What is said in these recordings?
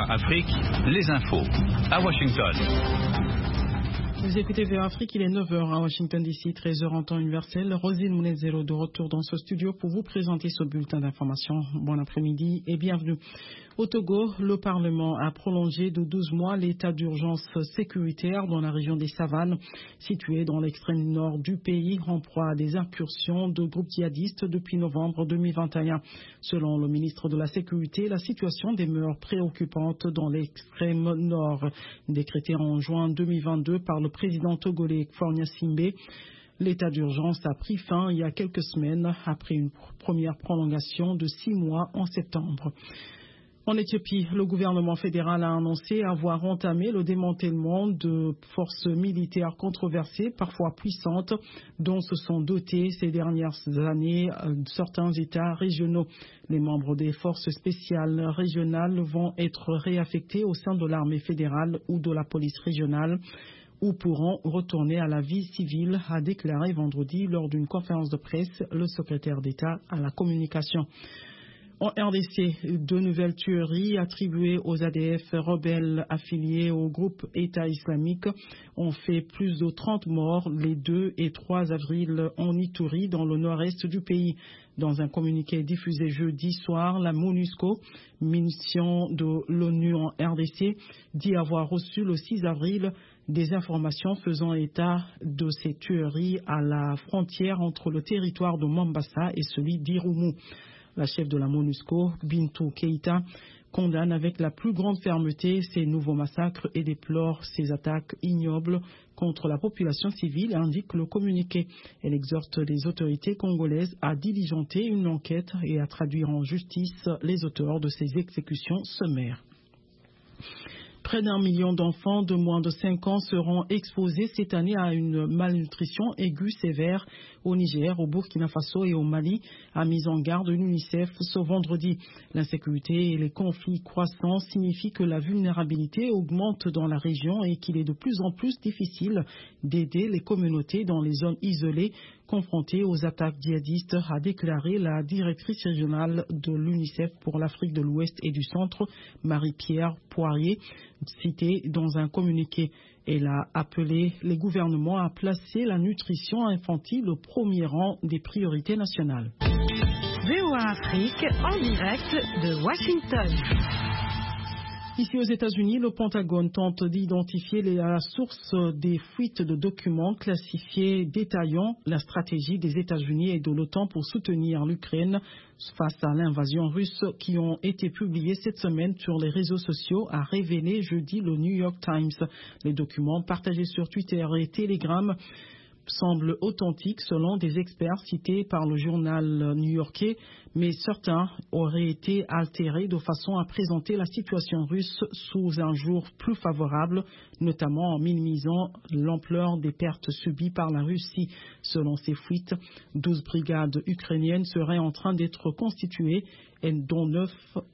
VOA Afrique, les infos à Washington. Vous écoutez VOA Afrique, il est 9h à Washington DC, 13h en temps universel. Rosine Mounezero de retour dans ce studio pour vous présenter ce bulletin d'information. Bon après-midi et bienvenue. Au Togo, le Parlement a prolongé de 12 mois l'état d'urgence sécuritaire dans la région des Savanes, située dans l'extrême nord du pays, en proie à des incursions de groupes djihadistes depuis novembre 2021. Selon le ministre de la Sécurité, la situation demeure préoccupante dans l'extrême nord. Décrété en juin 2022 par le président togolais Faure Gnassingbe, l'état d'urgence a pris fin il y a quelques semaines après une première prolongation de 6 mois en septembre. En Éthiopie, le gouvernement fédéral a annoncé avoir entamé le démantèlement de forces militaires controversées, parfois puissantes, dont se sont dotés ces dernières années certains États régionaux. Les membres des forces spéciales régionales vont être réaffectés au sein de l'armée fédérale ou de la police régionale, ou pourront retourner à la vie civile, a déclaré vendredi lors d'une conférence de presse le secrétaire d'État à la communication. En RDC, de nouvelles tueries attribuées aux ADF rebelles affiliés au groupe État islamique ont fait plus de 30 morts les 2 et 3 avril en Ituri, dans le nord-est du pays. Dans un communiqué diffusé jeudi soir, la MONUSCO, mission de l'ONU en RDC, dit avoir reçu le 6 avril des informations faisant état de ces tueries à la frontière entre le territoire de Mombasa et celui d'Irumu. La chef de la MONUSCO, Bintou Keïta, condamne avec la plus grande fermeté ces nouveaux massacres et déplore ces attaques ignobles contre la population civile, indique le communiqué. Elle exhorte les autorités congolaises à diligenter une enquête et à traduire en justice les auteurs de ces exécutions sommaires. Près d'1 million d'enfants de moins de 5 ans seront exposés cette année à une malnutrition aiguë sévère au Niger, au Burkina Faso et au Mali, a mis en garde l'UNICEF ce vendredi. L'insécurité et les conflits croissants signifient que la vulnérabilité augmente dans la région et qu'il est de plus en plus difficile d'aider les communautés dans les zones isolées confrontées aux attaques djihadistes, a déclaré la directrice régionale de l'UNICEF pour l'Afrique de l'Ouest et du Centre, Marie-Pierre Poirier, citée dans un communiqué. Elle a appelé les gouvernements à placer la nutrition infantile au premier rang des priorités nationales. VOA Afrique en direct de Washington. Ici aux États-Unis, le Pentagone tente d'identifier la source des fuites de documents classifiés détaillant la stratégie des États-Unis et de l'OTAN pour soutenir l'Ukraine face à l'invasion russe, qui ont été publiés cette semaine sur les réseaux sociaux, a révélé jeudi le New York Times. Les documents partagés sur Twitter et Telegram semblent authentiques selon des experts cités par le journal new-yorkais, mais certains auraient été altérés de façon à présenter la situation russe sous un jour plus favorable, notamment en minimisant l'ampleur des pertes subies par la Russie. Selon ces fuites, 12 brigades ukrainiennes seraient en train d'être constituées, et dont 9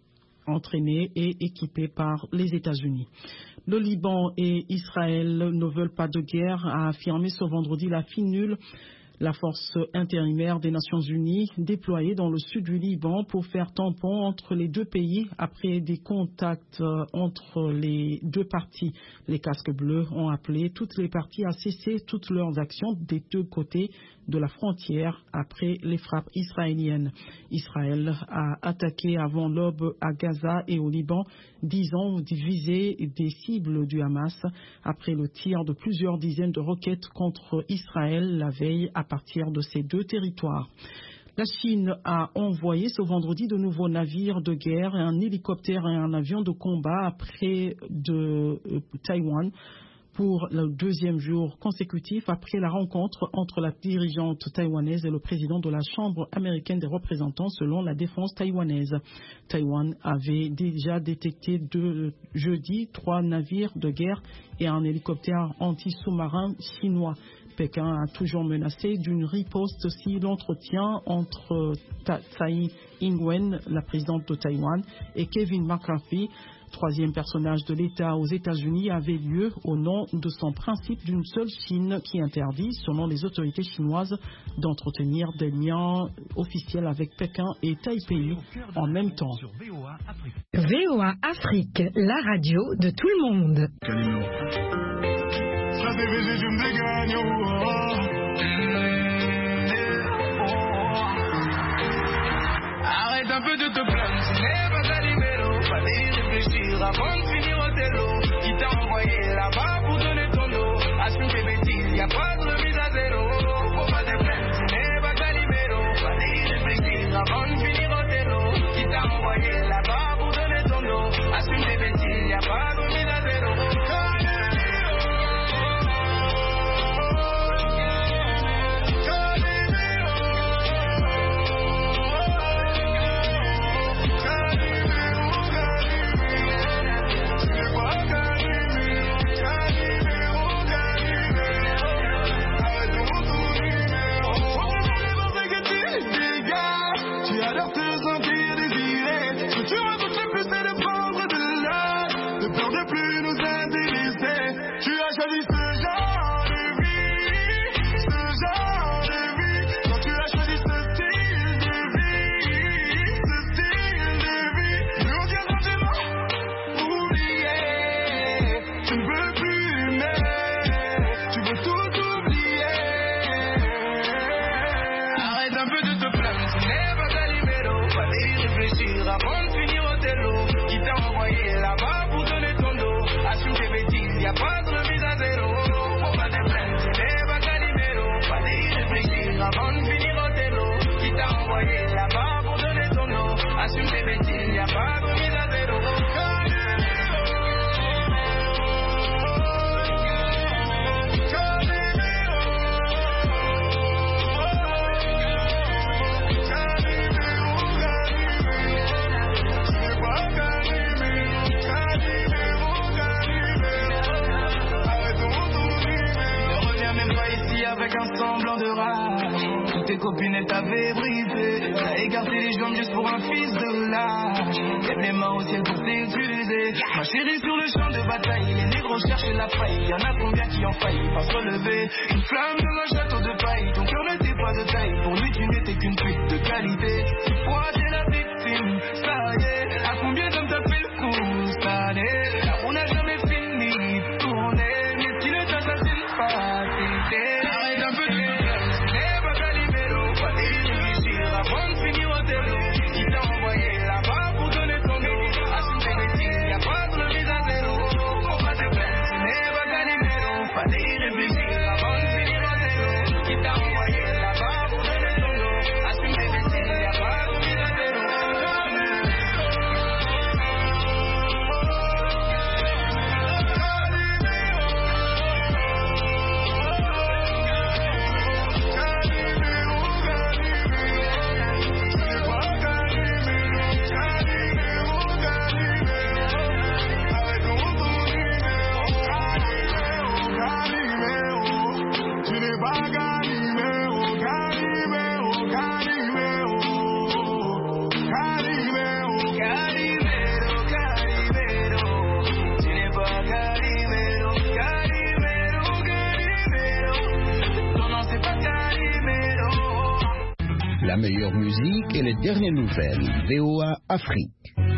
entraînés et équipés par les États-Unis. Le Liban et Israël ne veulent pas de guerre, a affirmé ce vendredi la FINUL, la force intérimaire des Nations Unies déployée dans le sud du Liban pour faire tampon entre les deux pays après des contacts entre les deux parties. Les casques bleus ont appelé toutes les parties à cesser toutes leurs actions des deux côtés de la frontière après les frappes israéliennes. Israël a attaqué avant l'aube à Gaza et au Liban, disant viser des cibles du Hamas après le tir de plusieurs dizaines de roquettes contre Israël la veille à partir de ces deux territoires. La Chine a envoyé ce vendredi de nouveaux navires de guerre, un hélicoptère et un avion de combat près de Taïwan pour le deuxième jour consécutif après la rencontre entre la dirigeante taïwanaise et le président de la Chambre américaine des représentants, selon la défense taïwanaise. Taïwan avait déjà détecté jeudi 3 navires de guerre et un hélicoptère anti-sous-marin chinois. Pékin a toujours menacé d'une riposte si l'entretien entre Tsai Ing-wen, la présidente de Taïwan, et Kevin McCarthy, troisième personnage de l'État aux États-Unis, avait lieu au nom de son principe d'une seule Chine qui interdit, selon les autorités chinoises, d'entretenir des liens officiels avec Pékin et Taipei en même temps. VOA Afrique, la radio de tout le monde. Arrête un peu de te plaindre, ce n'est pas Calimero. Fallait y réfléchir avant de finir au télo. Qui t'a envoyé là-bas pour donner ton dos. Assume tes bêtises, y'a pas de remise à zéro. Faut pas te plaindre, ce n'est pas Calimero. Fallait y réfléchir avant de finir au télo. Qui t'a envoyé là-bas pour donner ton dos. Assume tes bêtises, y'a pas de remise à zéro. Copine t'avait brisé, t'as écarté les jambes juste pour un fils de lâche. Lève les mains au ciel pour t'excuser. Ma chérie sur le champ de bataille, les négros cherchent la faille. Y'en a combien qui ont failli pas se relever. Une flamme dans un château de paille, ton cœur n'était pas de taille. Pour lui tu n'étais qu'une pute de qualité. Toi t'es la victime, ça y est. À combien d'hommes t'as fait le coup cette année? La roue n'a jamais fini de tourner, mais qui ne t'assassine pas, t'es. Arrête un peu de te plaindre, ce n'est pas Calimero. Fallait y réfléchir avant de finir au télo. Qui t'a envoyé là-bas pour donner ton dos. Assume tes bêtises, y'a pas de remise à zéro. Faut pas te plaindre, ce n'est pas Calimero. Fallait y réfléchir avant de finir au télo. Qui t'a envoyé là-bas pour donner ton dos. Assume tes bêtises, y'a pas de remise à zéro. La meilleure musique et les dernières nouvelles. VOA Afrique.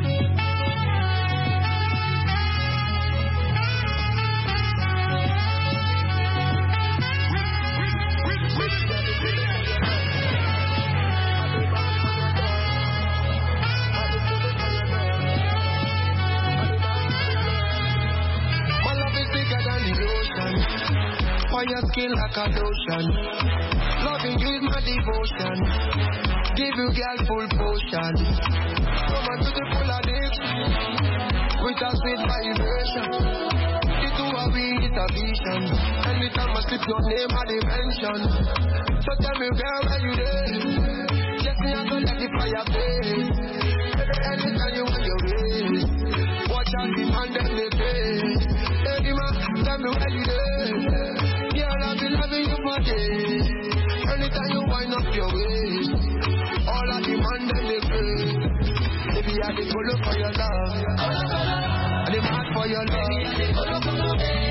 Fire skin like a lotion. Loving you is my devotion. Give you girl full potion. Come on to the full addiction. With a sweet vibration. The two of we is a vision. Anytime I slip your name I dimension. So tell me girl where you there. Let me have to let the fire blaze. Anytime you want your ways. Watch out the man them they pay. Hey man, tell me where you there. Girl, I've been loving you for days. Anytime you wind up your waist, all I demand them they pay. Baby, I be full for your love. I demand for your love.